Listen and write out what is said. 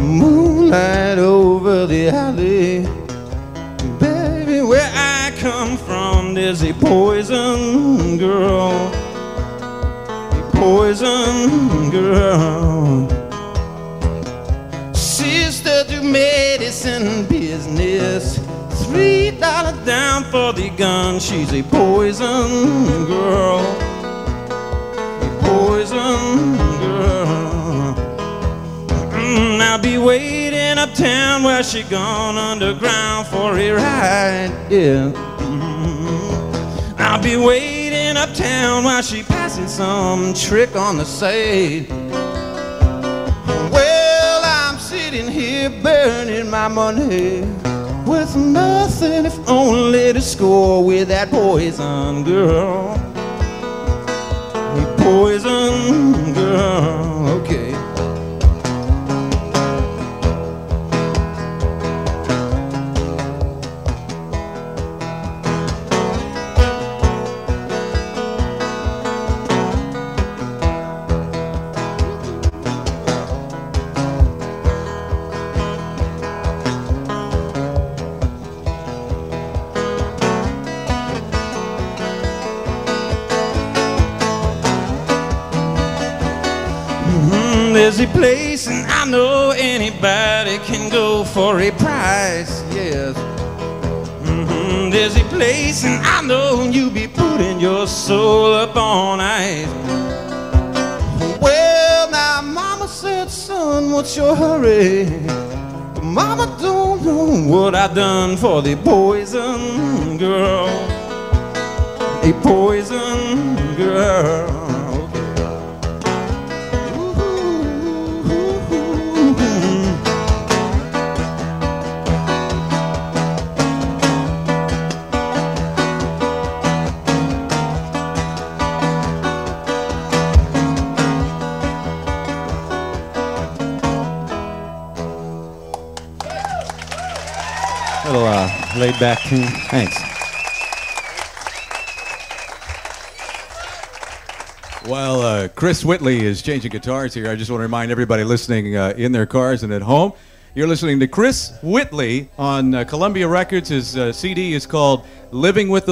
Moonlight over the alley. Baby, where I come from, there's a poison girl. A poison girl. Sister do medicine business. $3 down for the gun. She's a poison girl. A poison girl. I'll be waiting uptown where she gone underground for a ride. Yeah. I'll be waiting uptown while she passing some trick on the side. Well, I'm sitting here burning my money with nothing if only to score with that poison girl. A poison girl, okay. There's a place and I know anybody can go for a price, yes. There's a place and I know you be putting your soul up on ice. Well, now mama said, son, what's your hurry? But mama don't know what I done for the poison girl. A poison girl. Little laid back tune. Thanks. While Chris Whitley is changing guitars here, I just want to remind everybody listening in their cars and at home, you're listening to Chris Whitley on Columbia Records. His CD is called Living with the